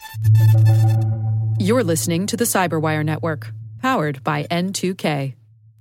You're listening to the Cyberwire Network, powered by N2K.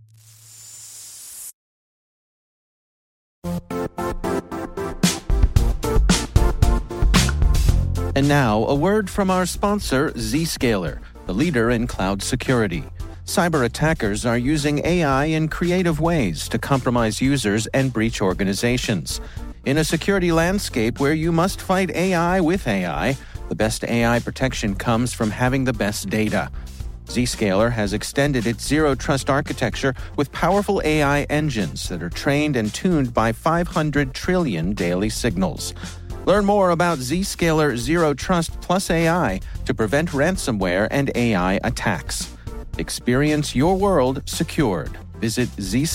And now, a word from our sponsor, Zscaler, the leader in cloud security. Cyber attackers are using AI in creative ways to compromise users and breach organizations. In a security landscape where you must fight AI with AI, the best AI protection comes from having the best data. Zscaler has extended its zero-trust architecture with powerful AI engines that are trained and tuned by 500 trillion daily signals. Learn more about Zscaler Zero Trust Plus AI to prevent ransomware and AI attacks. Experience your world secured. Visit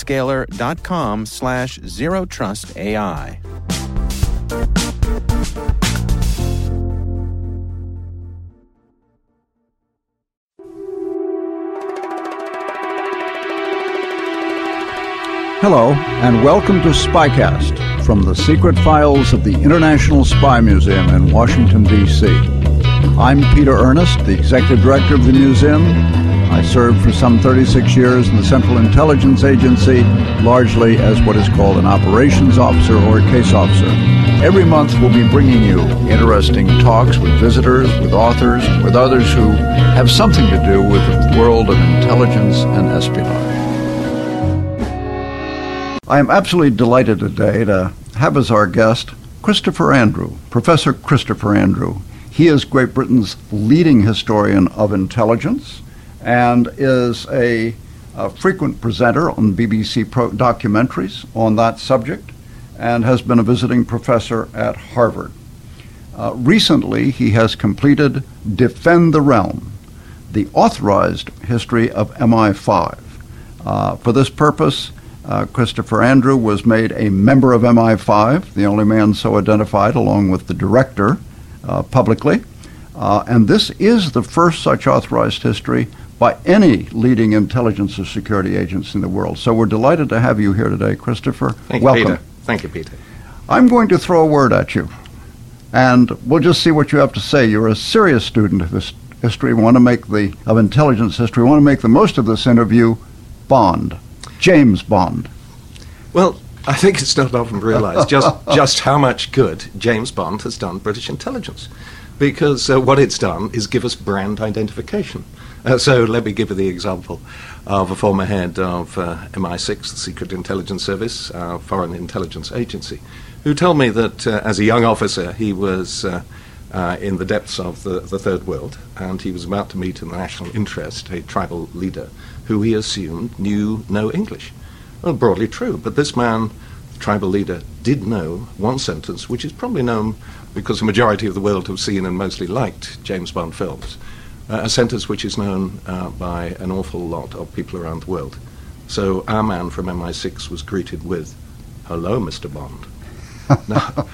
zscaler.com/zerotrustai. Hello, and welcome to Spycast from the secret files of the International Spy Museum in Washington, D.C. I'm Peter Ernest, the Executive Director of the museum. I served for some 36 years in the Central Intelligence Agency, largely as what is called an operations officer or a case officer. Every month we'll be bringing you interesting talks with visitors, with authors, with others who have something to do with the world of intelligence and espionage. I am absolutely delighted today to have as our guest Christopher Andrew, Professor Christopher Andrew. He is Great Britain's leading historian of intelligence and is a frequent presenter on BBC documentaries on that subject and has been a visiting professor at Harvard. Recently, he has completed Defend the Realm, the authorized history of MI5. For this purpose, Christopher Andrew was made a member of MI5, the only man so identified, along with the director, publicly. And this is the first such authorized history by any leading intelligence or security agency in the world. So we're delighted to have you here today, Christopher. Thank you, welcome. Peter. Thank you, Peter. I'm going to throw a word at you, and we'll just see what you have to say. You're a serious student of this history. We want to make of intelligence history. We want to make the most of this interview. Bond. James Bond. Well, I think it's not often realized just how much good James Bond has done British intelligence, because what it's done is give us brand identification. So let me give you the example of a former head of MI6, the Secret Intelligence Service, Foreign Intelligence Agency, who told me that as a young officer he was in the depths of the Third World, and he was about to meet in the national interest a tribal leader who he assumed knew no English. Well, broadly true, but this man, the tribal leader, did know one sentence, which is probably known because the majority of the world have seen and mostly liked James Bond films, a sentence which is known by an awful lot of people around the world. So our man from MI6 was greeted with, "Hello, Mr. Bond." Now,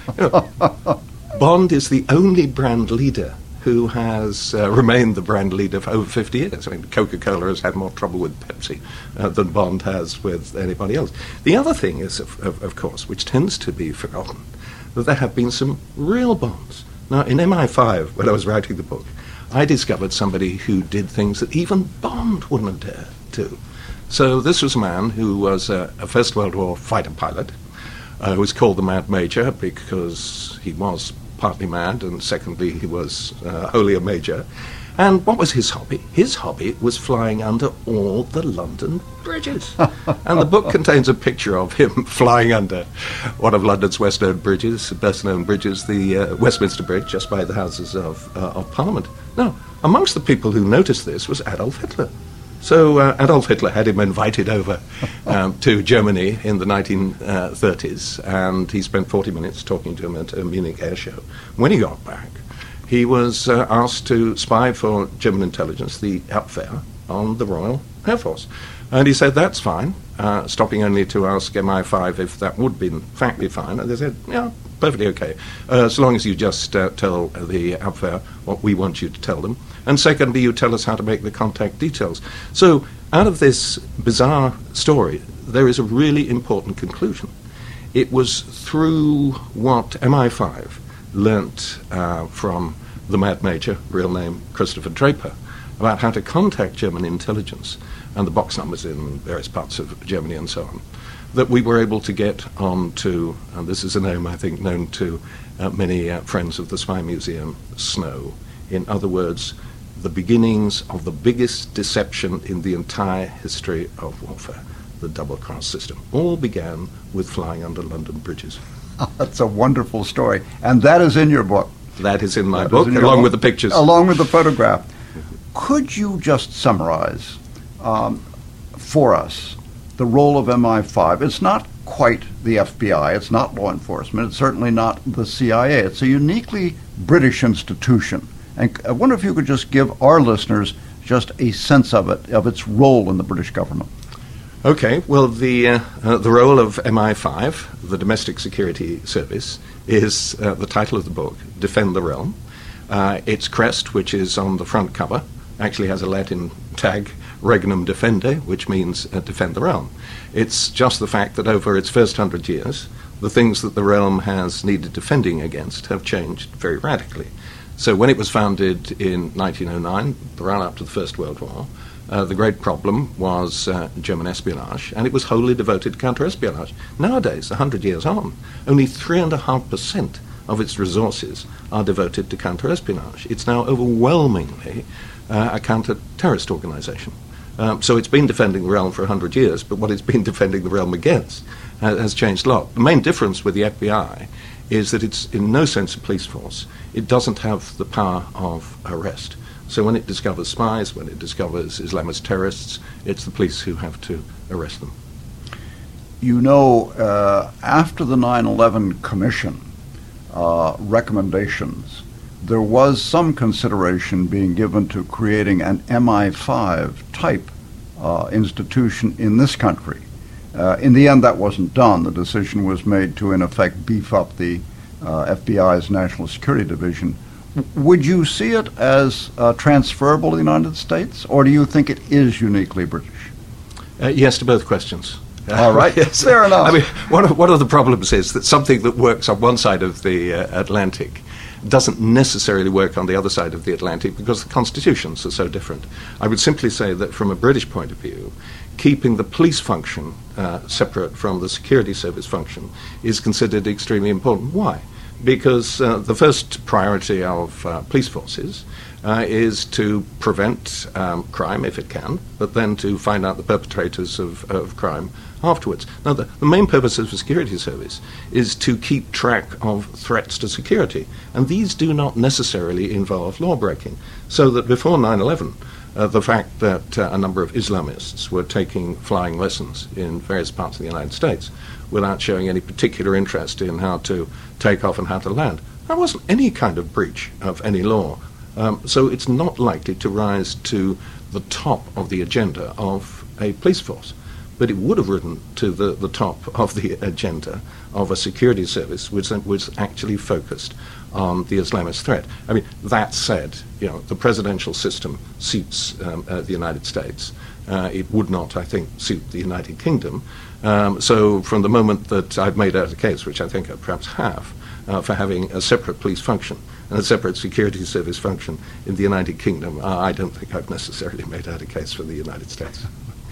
Bond is the only brand leader who has remained the brand leader for over 50 years. I mean, Coca-Cola has had more trouble with Pepsi than Bond has with anybody else. The other thing is, of course, which tends to be forgotten, that there have been some real Bonds. Now, in MI5, when I was writing the book, I discovered somebody who did things that even Bond wouldn't have dared to. So this was a man who was a First World War fighter pilot, who was called the Mad Major because he was partly mad, and secondly, he was wholly a major. And what was his hobby? His hobby was flying under all the London bridges. And the book contains a picture of him flying under one of London's best-known bridges, the Westminster Bridge, just by the Houses of Parliament. Now, amongst the people who noticed this was Adolf Hitler. So Adolf Hitler had him invited over to Germany in the 1930s, and he spent 40 minutes talking to him at a Munich air show. When he got back, he was asked to spy for German intelligence, the Abwehr, on the Royal Air Force. And he said, that's fine, stopping only to ask MI5 if that would be in fact be fine. And they said, yeah, perfectly okay, as long as you just tell the Abwehr what we want you to tell them. And secondly, you tell us how to make the contact details. So out of this bizarre story, there is a really important conclusion. It was through what MI5 learnt from the Mad Major, real name Christopher Draper, about how to contact German intelligence and the box numbers in various parts of Germany and so on, that we were able to get on to, and this is a name I think known to many friends of the Spy Museum, SNOW. In other words, the beginnings of the biggest deception in the entire history of warfare, the double-cross system. All began with flying under London bridges. That's a wonderful story. And that is in your book. That is in my book, along with the pictures. Along with the photograph. Could you just summarize for us the role of MI5? It's not quite the FBI. It's not law enforcement. It's certainly not the CIA. It's a uniquely British institution. And I wonder if you could just give our listeners just a sense of it, of its role in the British government. Okay, well, the role of MI5, the Domestic Security Service, is the title of the book, Defend the Realm. Its crest, which is on the front cover, actually has a Latin tag, Regnum Defende, which means defend the realm. It's just the fact that over its first 100 years, the things that the realm has needed defending against have changed very radically. So when it was founded in 1909, the run-up to the First World War, the great problem was German espionage, and it was wholly devoted to counter-espionage. Nowadays, 100 years on, only 3.5% of its resources are devoted to counter-espionage. It's now overwhelmingly a counter-terrorist organization. So it's been defending the realm for 100 years, but what it's been defending the realm against has changed a lot. The main difference with the FBI is that it's in no sense a police force. It doesn't have the power of arrest. So when it discovers spies, when it discovers Islamist terrorists, it's the police who have to arrest them. You know, after the 9/11 Commission recommendations, there was some consideration being given to creating an MI5 type institution in this country. In the end, that wasn't done. The decision was made to, in effect, beef up the FBI's National Security Division. Would you see it as transferable to the United States, or do you think it is uniquely British? Yes to both questions. All right, yes. Fair enough. I mean, one of the problems is that something that works on one side of the Atlantic doesn't necessarily work on the other side of the Atlantic because the constitutions are so different. I would simply say that from a British point of view, keeping the police function separate from the security service function is considered extremely important. Why? Because the first priority of police forces is to prevent crime if it can, but then to find out the perpetrators of crime afterwards. Now, the main purpose of the security service is to keep track of threats to security, and these do not necessarily involve law-breaking. So that before 9/11, the fact that a number of Islamists were taking flying lessons in various parts of the United States without showing any particular interest in how to take off and how to land, that wasn't any kind of breach of any law. So it's not likely to rise to the top of the agenda of a police force. But it would have risen to the top of the agenda of a security service which was actually focused on the Islamist threat. I mean, that said, the presidential system suits the United States. It would not, I think, suit the United Kingdom. So from the moment that I've made out a case, which I think I perhaps have, for having a separate police function and a separate security service function in the United Kingdom, I don't think I've necessarily made out a case for the United States.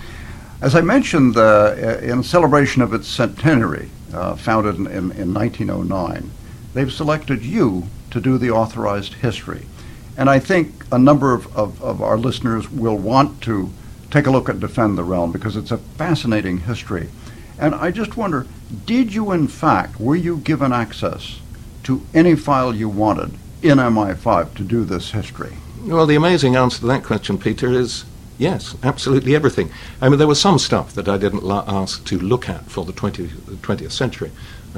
As I mentioned, in celebration of its centenary, founded in 1909, they've selected you to do the authorized history. And I think a number of our listeners will want to take a look at Defend the Realm because it's a fascinating history. And I just wonder, were you given access to any file you wanted in MI5 to do this history? Well, the amazing answer to that question, Peter, is yes, absolutely everything. I mean, there was some stuff that I didn't ask to look at for the 20th century.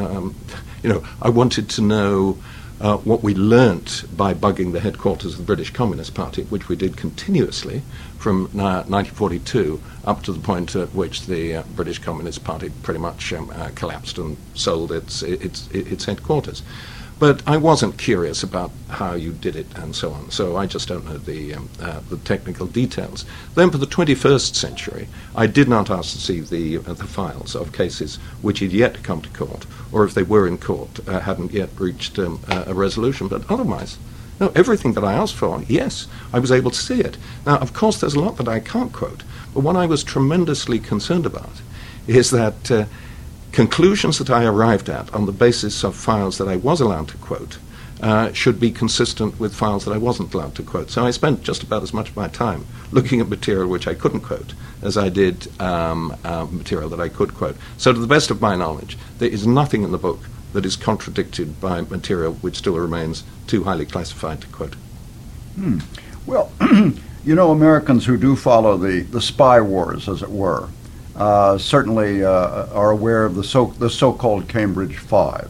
I wanted to know what we learnt by bugging the headquarters of the British Communist Party, which we did continuously from 1942 up to the point at which the British Communist Party pretty much collapsed and sold its headquarters. But I wasn't curious about how you did it and so on, so I just don't know the technical details. Then for the 21st century, I did not ask to see the files of cases which had yet come to court, or if they were in court, hadn't yet reached a resolution. But otherwise, No, everything that I asked for, yes, I was able to see it. Now, of course, there's a lot that I can't quote, but what I was tremendously concerned about is that conclusions that I arrived at on the basis of files that I was allowed to quote should be consistent with files that I wasn't allowed to quote. So I spent just about as much of my time looking at material which I couldn't quote as I did material that I could quote. So to the best of my knowledge, there is nothing in the book that is contradicted by material which still remains too highly classified to quote. Well, you know, Americans who do follow the spy wars, as it were, certainly are aware of the so-called Cambridge Five,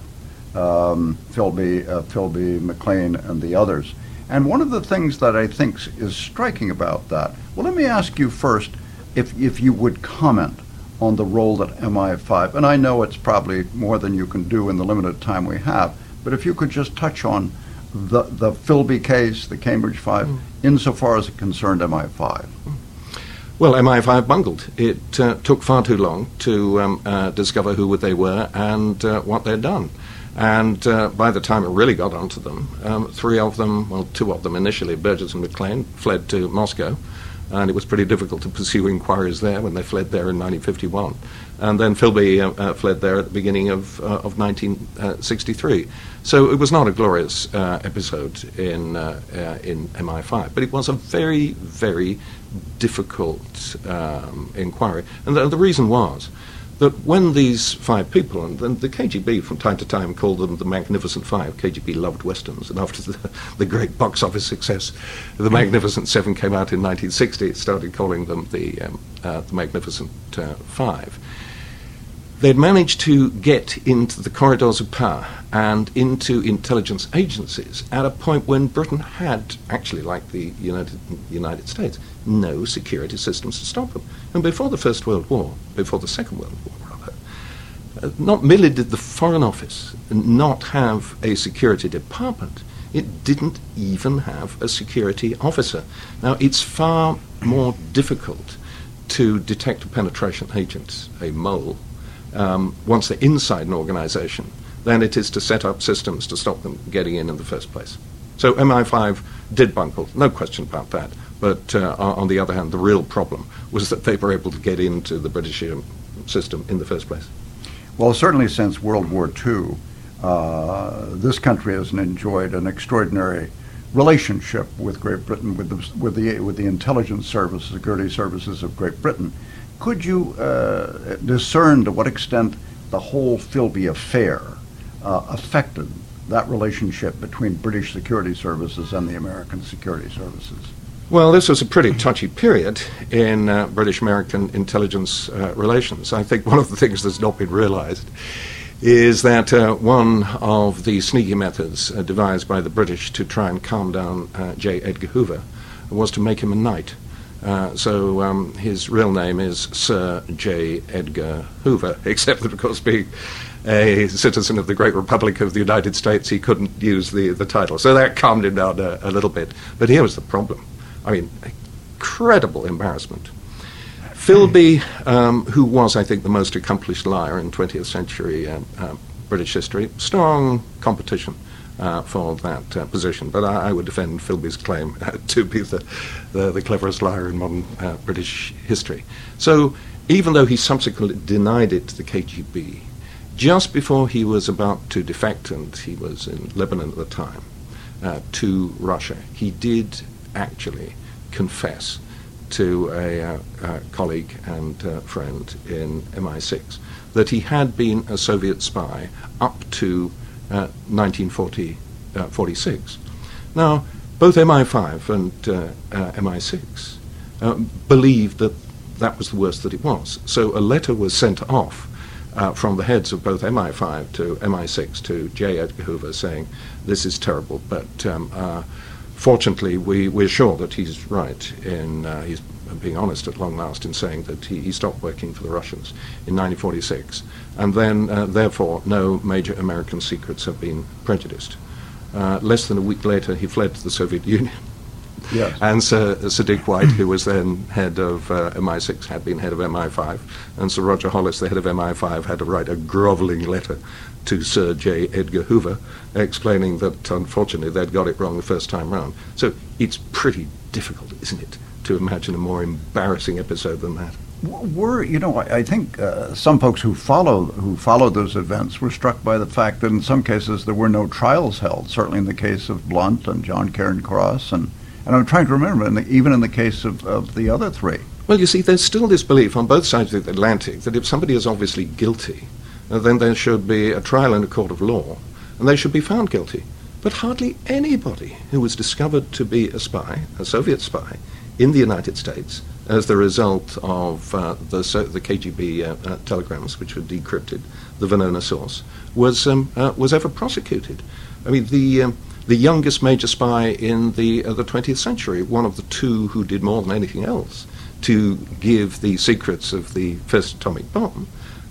Philby, McLean, and the others. And one of the things that I think is striking about that, well, let me ask you first if you would comment on the role that MI5, and I know it's probably more than you can do in the limited time we have, but if you could just touch on the Philby case, the Cambridge Five, insofar as it concerned MI5. Well, MI5 bungled. It took far too long to discover who they were and what they'd done. And by the time it really got onto them, two of them initially, Burgess and McLean, fled to Moscow. And it was pretty difficult to pursue inquiries there when they fled there in 1951. And then Philby fled there at the beginning of 1963. So it was not a glorious episode in MI5, but it was a very, very difficult inquiry. And the reason was that when these five people, and the KGB from time to time called them the Magnificent Five, KGB loved Westerns, and after the great box office success, the Magnificent Seven came out in 1960, it started calling them the Magnificent Five. They'd managed to get into the corridors of power and into intelligence agencies at a point when Britain had, actually like the United States, no security systems to stop them. And before the Second World War rather, not merely did the Foreign Office not have a security department, it didn't even have a security officer. Now, it's far more difficult to detect a penetration agent, a mole, once they're inside an organization, than it is to set up systems to stop them getting in the first place. So MI5 did bungle, no question about that. But on the other hand, the real problem was that they were able to get into the British system in the first place. Well, certainly since World War II, this country has enjoyed an extraordinary relationship with Great Britain, with the intelligence services, security services of Great Britain. Could you discern to what extent the whole Philby affair affected that relationship between British security services and the American security services? Well, this was a pretty touchy period in British-American intelligence relations. I think one of the things that's not been realized is that one of the sneaky methods devised by the British to try and calm down J. Edgar Hoover was to make him a knight. So his real name is Sir J. Edgar Hoover, except that, of course, being a citizen of the Great Republic of the United States, he couldn't use the title. So that calmed him down a little bit. But here was the problem. I mean, incredible embarrassment. Philby, who was, I think, the most accomplished liar in 20th century British history, strong competition for that position. But I would defend Philby's claim to be the cleverest liar in modern British history. So even though he subsequently denied it to the KGB, just before he was about to defect, and he was in Lebanon at the time, to Russia, he did actually confess to a colleague and friend in MI6 that he had been a Soviet spy up to 1946. Now, both MI5 and MI6 believed that that was the worst that it was. So a letter was sent off from the heads of both MI5 to MI6 to J. Edgar Hoover saying, this is terrible, but fortunately we're sure that he's right in, he's being honest at long last in saying that he stopped working for the Russians in 1946, and then therefore no major American secrets have been prejudiced. Less than a week later he fled to the Soviet Union. Yes. And Sir Dick White, who was then head of MI6, had been head of MI5, and Sir Roger Hollis, the head of MI5, had to write a grovelling letter to Sir J. Edgar Hoover, explaining that, unfortunately, they'd got it wrong the first time round. So it's pretty difficult, isn't it, to imagine a more embarrassing episode than that. I think some folks who followed those events were struck by the fact that in some cases there were no trials held, certainly in the case of Blunt and John Cairns-Cross, and I'm trying to remember, even in the case of the other three. Well, you see, there's still this belief on both sides of the Atlantic that if somebody is obviously guilty, then there should be a trial in a court of law, and they should be found guilty. But hardly anybody who was discovered to be a spy, a Soviet spy, in the United States, as the result of the KGB telegrams, which were decrypted, the Venona source, was ever prosecuted. I mean, the youngest major spy in the 20th century, one of the two who did more than anything else to give the secrets of the first atomic bomb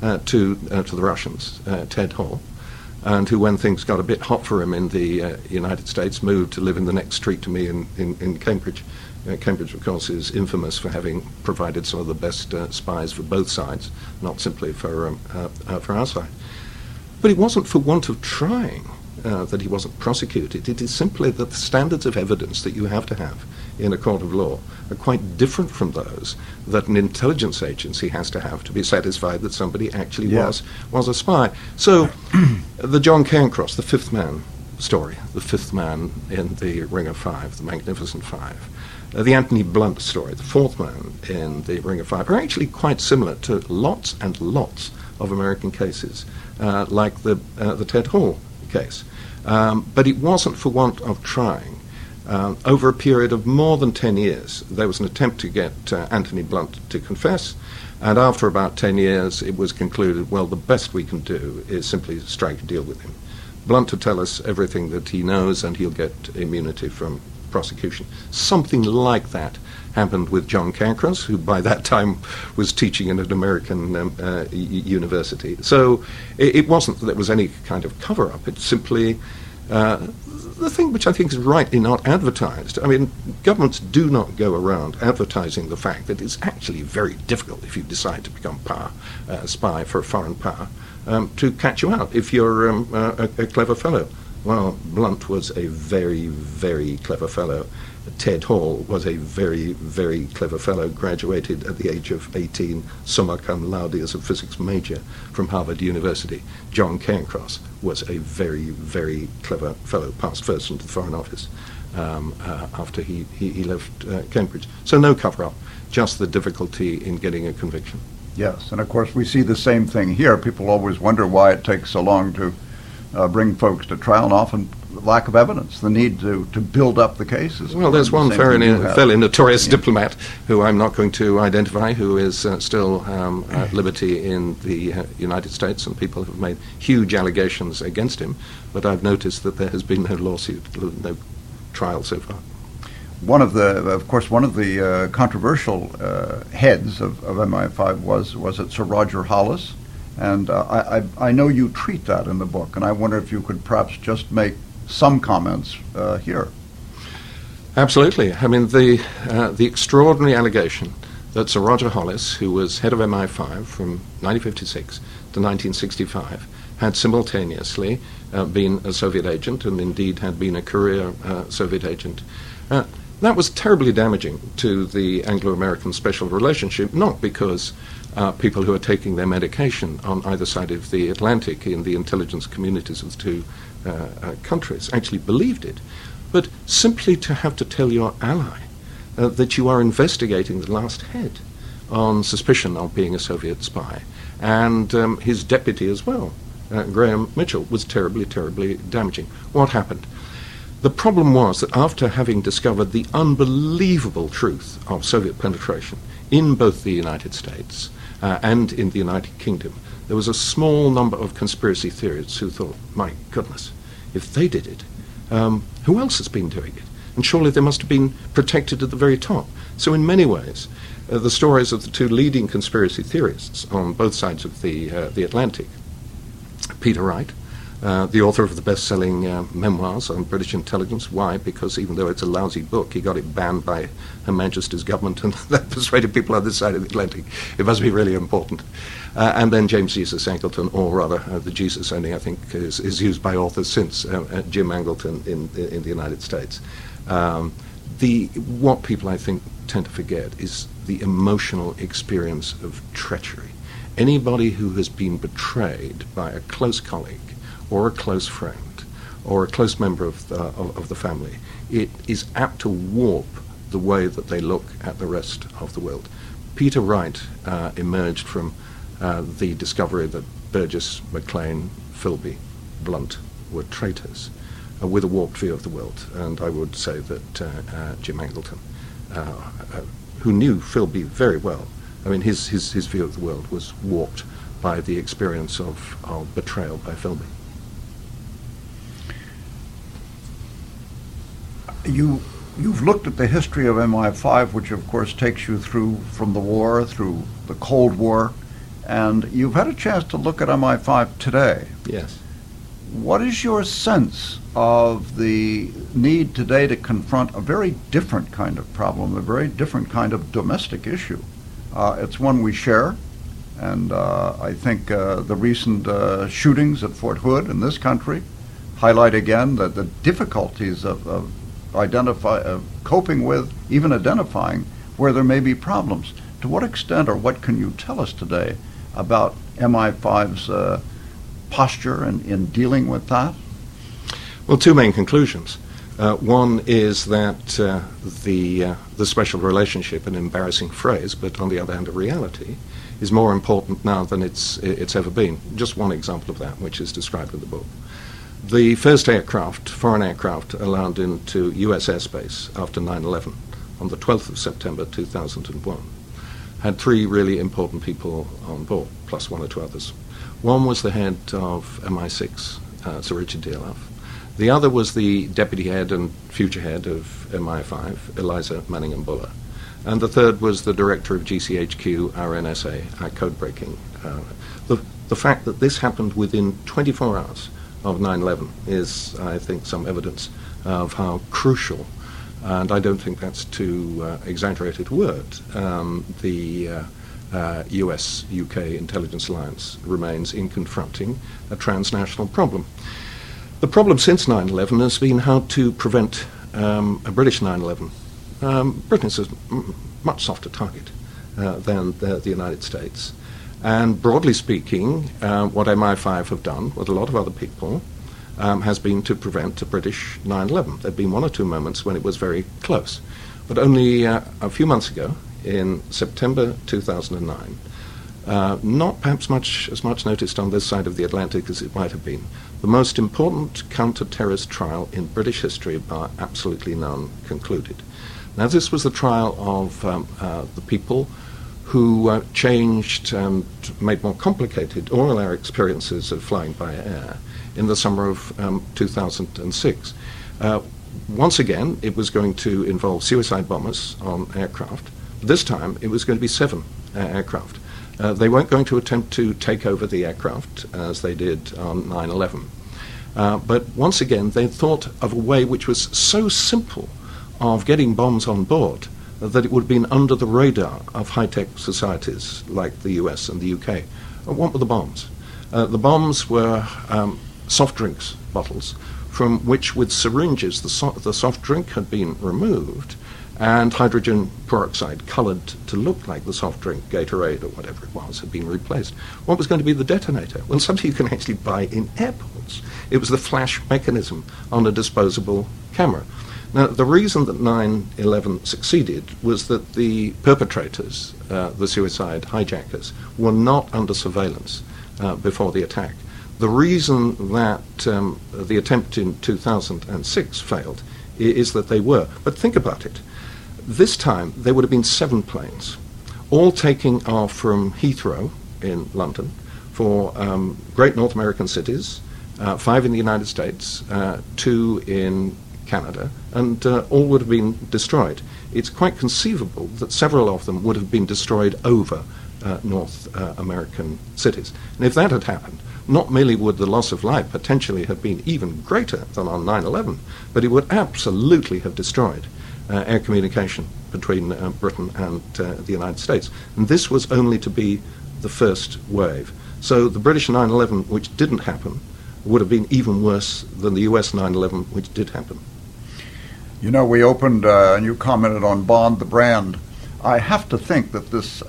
to the Russians, Ted Hall, and who, when things got a bit hot for him in the United States, moved to live in the next street to me in Cambridge. Cambridge, of course, is infamous for having provided some of the best spies for both sides, not simply for our side. But it wasn't for want of trying that he wasn't prosecuted. It is simply that the standards of evidence that you have to have in a court of law are quite different from those that an intelligence agency has to have to be satisfied that somebody actually was a spy. So the John Cairns-Cross, the fifth man story, the fifth man in the Ring of Five, the Magnificent Five, the Anthony Blunt story, the fourth man in the Ring of Five, are actually quite similar to lots and lots of American cases, like the Ted Hall case. But it wasn't for want of trying. Over a period of more than 10 years, there was an attempt to get Anthony Blunt to confess, and after about 10 years, it was concluded, well, the best we can do is simply strike a deal with him. Blunt to tell us everything that he knows, and he'll get immunity from prosecution. Something like that happened with John Cairns, who by that time was teaching in an American university. So it wasn't that there was any kind of cover-up. It's simply the thing which I think is rightly not advertised. I mean, governments do not go around advertising the fact that it's actually very difficult if you decide to become a spy for a foreign power to catch you out if you're a clever fellow. Well, Blunt was a very, very clever fellow. Ted Hall was a very, very clever fellow, graduated at the age of 18, summa cum laude as a physics major from Harvard University. John Cairns-Cross was a very, very clever fellow, passed first into the Foreign Office after he left Cambridge. So no cover-up, just the difficulty in getting a conviction. Yes, and of course we see the same thing here. People always wonder why it takes so long to bring folks to trial, and often lack of evidence, the need to build up the cases. Well, there's one fairly notorious diplomat who I'm not going to identify, who is still at liberty in the United States, and people have made huge allegations against him, but I've noticed that there has been no lawsuit, no trial so far. One of the controversial heads of MI5 was Sir Roger Hollis, and I know you treat that in the book, and I wonder if you could perhaps just make some comments here. Absolutely. I mean, the extraordinary allegation that Sir Roger Hollis, who was head of MI5 from 1956 to 1965, had simultaneously been a Soviet agent and indeed had been a career Soviet agent. That was terribly damaging to the Anglo-American special relationship, not because people who are taking their medication on either side of the Atlantic in the intelligence communities of the two countries actually believed it, but simply to have to tell your ally that you are investigating the last head on suspicion of being a Soviet spy, and his deputy as well, Graham Mitchell, was terribly, terribly damaging. What happened? The problem was that after having discovered the unbelievable truth of Soviet penetration in both the United States and in the United Kingdom, there was a small number of conspiracy theorists who thought, my goodness, if they did it, who else has been doing it? And surely they must have been protected at the very top. So in many ways, the stories of the two leading conspiracy theorists on both sides of the Atlantic, Peter Wright the author of the best-selling memoirs on British intelligence. Why? Because even though it's a lousy book, he got it banned by Her Majesty's government, and that persuaded people on this side of the Atlantic. It must be really important. And then James Jesus Angleton, or rather, the Jesus only, I think, is used by authors since Jim Angleton in the United States. What people, I think, tend to forget is the emotional experience of treachery. Anybody who has been betrayed by a close colleague or a close friend or a close member of the family, it is apt to warp the way that they look at the rest of the world. Peter Wright emerged from the discovery that Burgess, Maclean, Philby, Blunt were traitors with a warped view of the world. And I would say that Jim Angleton, who knew Philby very well, I mean, his view of the world was warped by the experience of betrayal by Philby. You've looked at the history of MI5, which of course takes you through from the war, through the Cold War, and you've had a chance to look at MI5 today. Yes. What is your sense of the need today to confront a very different kind of problem, a very different kind of domestic issue? It's one we share, and I think the recent shootings at Fort Hood in this country highlight again the difficulties of coping with, even identifying where there may be problems. To what extent or what can you tell us today about MI5's posture in dealing with that? Well, two main conclusions. One is that the special relationship, an embarrassing phrase, but on the other hand a reality, is more important now than it's ever been. Just one example of that, which is described in the book. The first foreign aircraft, allowed into US airspace after 9/11 on the 12th of September 2001, had three really important people on board, plus one or two others. One was the head of MI6, Sir Richard Dearlove. The other was the deputy head and future head of MI5, Eliza Manningham-Buller. And the third was the director of GCHQ, our NSA, our code-breaking. The fact that this happened within 24 hours of 9/11 is, I think, some evidence of how crucial, and I don't think that's too exaggerated word, the US-UK intelligence alliance remains in confronting a transnational problem. The problem since 9/11 has been how to prevent a British 9/11. Britain is a much softer target than the United States. And broadly speaking, what MI5 have done, with a lot of other people, has been to prevent a British 9/11. There have been one or two moments when it was very close. But only a few months ago, in September 2009, not perhaps as much noticed on this side of the Atlantic as it might have been, the most important counter-terrorist trial in British history, bar absolutely none, concluded. Now, this was the trial of the people who changed and made more complicated all our experiences of flying by air in the summer of 2006. Once again, it was going to involve suicide bombers on aircraft. This time, it was going to be 7 aircraft. They weren't going to attempt to take over the aircraft as they did on 9/11. But once again, they thought of a way which was so simple of getting bombs on board that it would have been under the radar of high-tech societies like the US and the UK. What were the bombs? The bombs were soft drinks bottles from which, with syringes, the soft drink had been removed and hydrogen peroxide, coloured to look like the soft drink, Gatorade or whatever it was, had been replaced. What was going to be the detonator? Well, something you can actually buy in airports. It was the flash mechanism on a disposable camera. Now, the reason that 9/11 succeeded was that the perpetrators, the suicide hijackers, were not under surveillance before the attack. The reason that the attempt in 2006 failed is that they were. But think about it. This time, there would have been 7 planes, all taking off from Heathrow in London for great North American cities, 5 in the United States, 2 in Canada, and all would have been destroyed. It's quite conceivable that several of them would have been destroyed over North American cities. And if that had happened, not merely would the loss of life potentially have been even greater than on 9/11, but it would absolutely have destroyed air communication between Britain and the United States. And this was only to be the first wave. So the British 9/11, which didn't happen, would have been even worse than the US 9/11, which did happen. You know, we opened, and you commented on Bond the brand. I have to think that this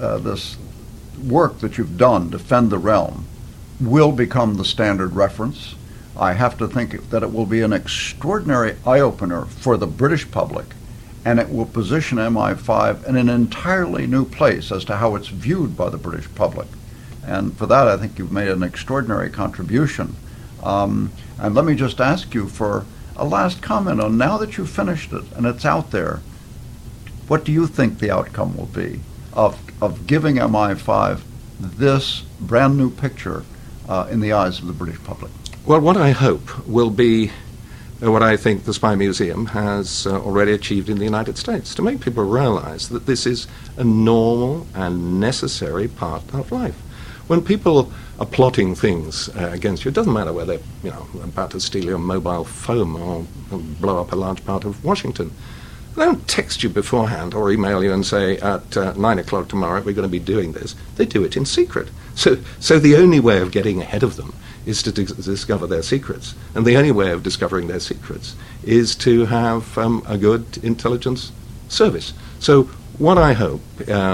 work that you've done, Defend the Realm, will become the standard reference. I have to think that it will be an extraordinary eye-opener for the British public, and it will position MI5 in an entirely new place as to how it's viewed by the British public. And for that, I think you've made an extraordinary contribution. And let me just ask you for a last comment on, now that you've finished it and it's out there, what do you think the outcome will be of giving MI5 this brand new picture in the eyes of the British public? Well, what I hope will be what I think the Spy Museum has already achieved in the United States, to make people realize that this is a normal and necessary part of life. When people are plotting things against you, it doesn't matter whether they're about to steal your mobile phone or blow up a large part of Washington. They don't text you beforehand or email you and say, at 9 o'clock tomorrow we're going to be doing this. They do it in secret. So the only way of getting ahead of them is to discover their secrets. And the only way of discovering their secrets is to have a good intelligence service. So what I hope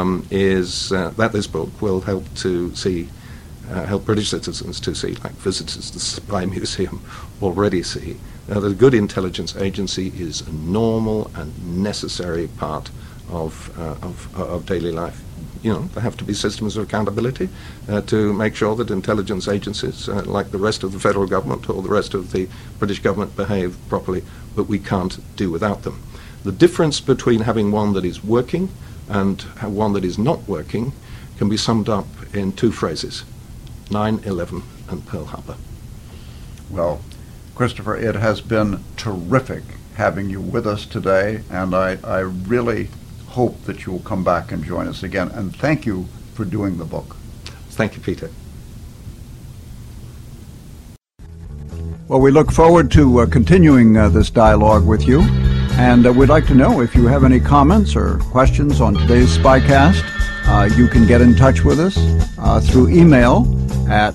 is that this book will help to see, help British citizens to see, like visitors to the Spy Museum already see, that a good intelligence agency is a normal and necessary part of daily life. There have to be systems of accountability to make sure that intelligence agencies, like the rest of the federal government or the rest of the British government, behave properly, but we can't do without them. The difference between having one that is working and one that is not working can be summed up in two phrases: 9/11 and Pearl Harbor. Well, Christopher, it has been terrific having you with us today, and I really hope that you will come back and join us again. And thank you for doing the book. Thank you, Peter. Well, we look forward to continuing this dialogue with you, and we'd like to know if you have any comments or questions on today's Spycast. You can get in touch with us through email at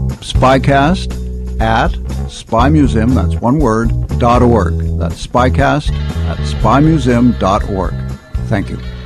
spycast@spymuseum, that's one word, .org. That's spycast@spymuseum.org. Thank you.